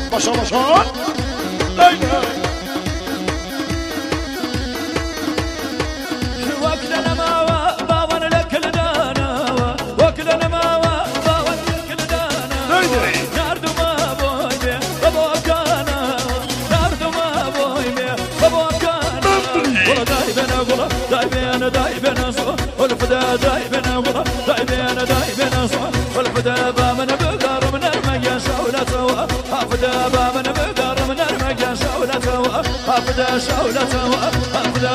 باشا باشا دایده وكلنا ما باون لكل دانا وكلنا ما باون لكل دانا نارد ما بوي بابوكانا نارد ما بوي بابوكانا ولا دايبنا ولا دايبنا صو والفدا دايبنا ولا دايبنا صو والفدا بامن بقار من المجا شولته افدا بامن بقار من المجا شولته افدا شولته افدا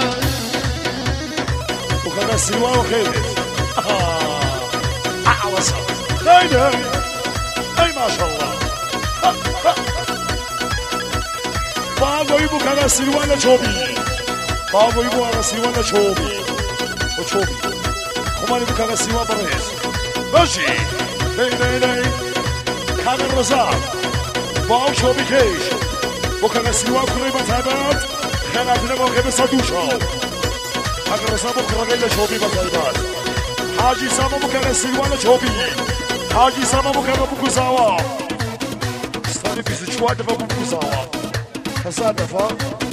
وكذا سلوى وخيرت أعوص دايده أي ما شاء الله باقوي بو كذا سلوى لشوبي باقوي بو كذا سلوى لشوبي وشوبي خماني بو كذا سلوى بريس ماشي داي كان الرزاق باو شوبي كيش بو كذا سلوى قريبة تابات خيراتنا موقع بصدوشا اگر رسا بکره گیل شوبی بکرد حاجی ساما بکره سیوان شوبی حاجی ساما بکره بکوزاوا استانی 24 دفعه بکوزاوا 1000 دفعه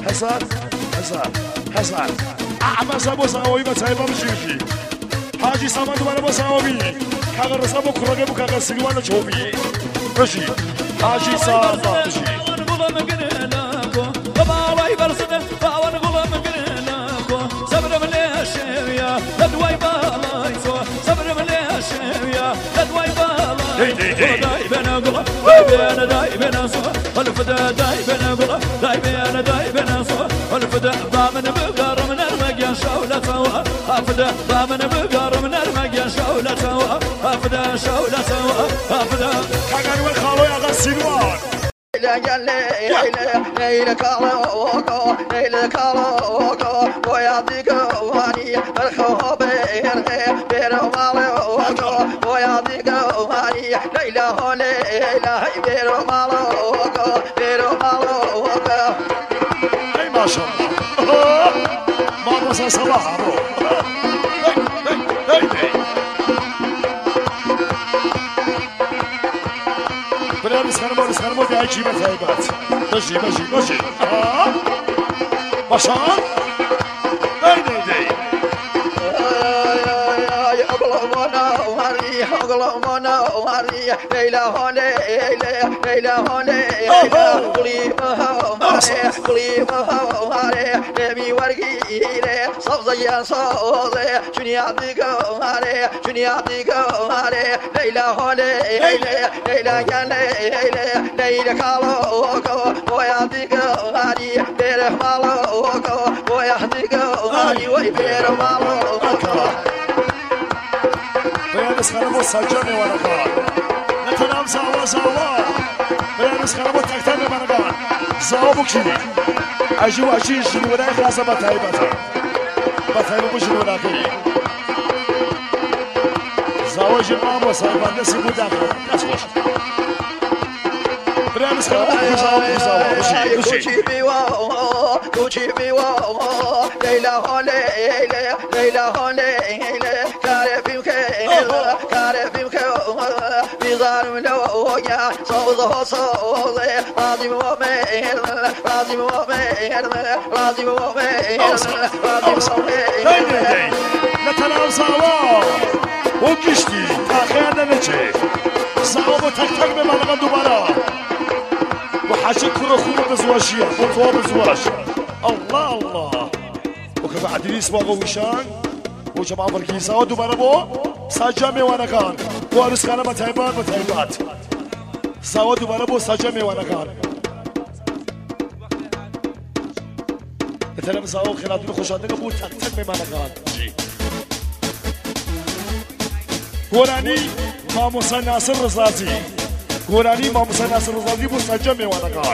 1000 اما سامو ساوی بتایبا بشیشی حاجی ساما دوباره با ساوی اگر رسا بکره بکره سیوان شوبی بشی حاجی ساما بشی لدواي بالايسو صبر ملياشيا لدواي بالايسو دايبنا قلا دايبنا صو والفدا دايبنا قلا دايبنا صو والفدا بامن بقار من المجا شولته افدا بامن بقار من المجا شولته افدا شولته افدا كان والخالو يا غسيلوان ليلة كالوكو ليلة كالوكو ويعطيك واني الحب بيرو مالوكو ويعطيك واني ليلة ليلة بيرو مالوكو اي ما شاء الله ما بس صباح برای خانم دیگه چی بتایبات باشی باشان دی ليلى هوني قريبة هوني نبي ورقي صفزي يا صوزي شنو يعطيك هوني ليلى هوني ليلى كان ليلى كالوكو ويعطيك هوني بيره مالوكو ويعطيك هوني ويبيره مالوكو بس خانمو سجانه ورقان نتنام زاوا بس خانمو تکتر بمرگان زاوا بکی اجو جنورای خاصه بتایبتا بو جنوراکی زاوا جنوام و سایبانده سی بود داخل نسوش بس خانمو زاوا کوچی بیوا لیلا هاله كارفيم بيزار من لوجا صوص راضي نتنام زاوا وكشتي تاخيرنا نچه زاوا تك بمرغان دوباره وحاشي كرة خوبة بزواشية وطواب بزواش الله وكذا عدريس واغوشان وجماعة فرقيسة ودوباره بو ساجا میوانه کان وارث خانه بتایبات زاوا دوباره بو ساجا میوانه کان بتلم زاوا خیراتون خوشانده بود تک میوانه کان گورانی ماموسا ناصر رزازی بو ساجا میوانه کان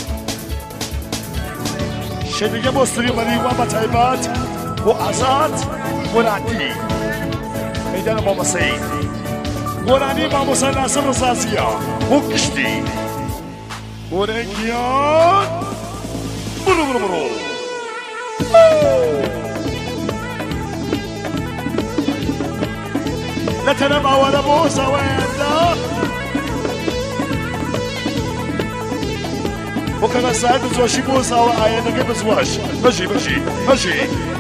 شدیگه بستری مریوان بتایبات و آزاد گورانی میدان ماما سعید گورانی ماموسا ناصر رزازیه و کشتی گورنگیان برو نتنم اولا بو زوانده وكان سعد زوشي بوسا وآية نجيب زواش ماشي ماشي ماشي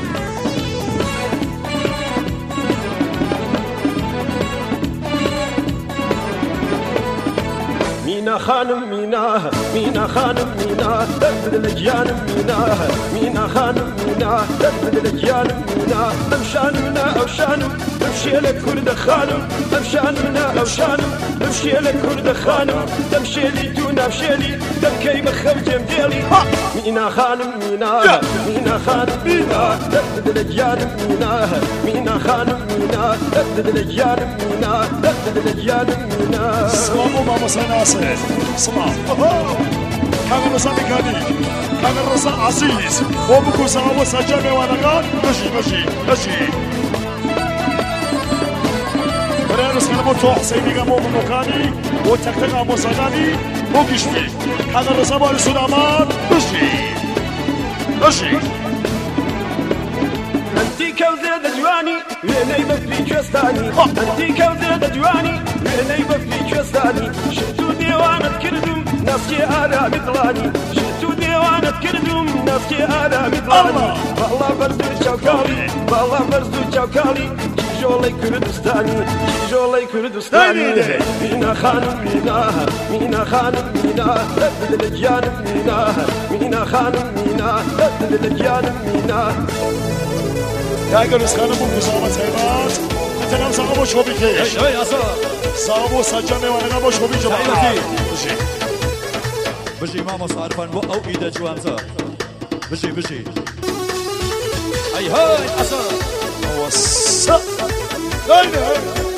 مينا خانم مينا خانم مينا تبدل الجانب مينا خانم مينا تبدل الجانب مينا امشان منا اوشانم امشي لك كرد خانم امشان منا اوشانم امشي لك كرد خانم تمشي لي تونا مشيلي تبكي بخرج مديلي مينا خانم مينا خانم مينا تبدل الجانب مينا خانم مينا تبدل الجانب تبدل الجانب مينا سلام ماما سناسة سلام كان رزا مكاني كان رزا عزيز وبكو ساوى سجامي وانا ماشي بريانس كان موتو حسيني قامو مكاني وتكتك قامو سجاني وكشتي كان رزا باري سلامان ماشي انتي كوزة دجواني ويني بفلي كوستاني انتي كوزة دجواني ويني بفلي كوستاني شفتو ديوانة كردم ناسكي آرامي طلاني شفتو ديوانة كردم ناسكي آرامي طلاني والله برزو تشوكالي والله برزو تشوكالي جولي كردستاني مينا خانم مينا خانم مينا تبدل الجانب مينا خانم مينا تبدل الجانب مينا يا قرص خانم مسامة سيبات انت نام صاحبو شوبي كيش صاحبو سجامي وانا قابو شوبي جماعة بجي ماما صارفان بو او ايدا جوانزا بجي اي هاي اصلا وصا